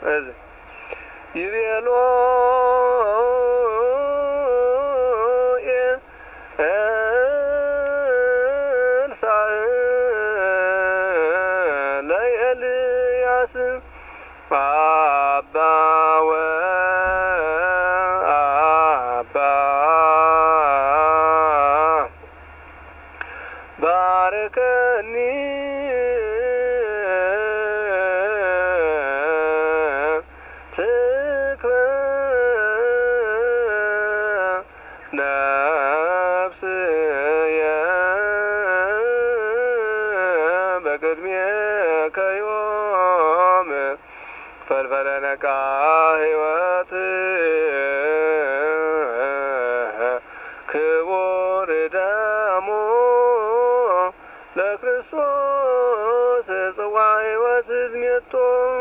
እዚህ ይቤሎ ኤልሳዕ ለኤልያስ አባ ባርከኒ ትክበ ነፍስየ በቅድሜከ ዮም ፈልፈለ ነቃ ሕይወት ክቡር ደሙ ለክርስቶስ ጽዋ ሕይወት ዝሜቶ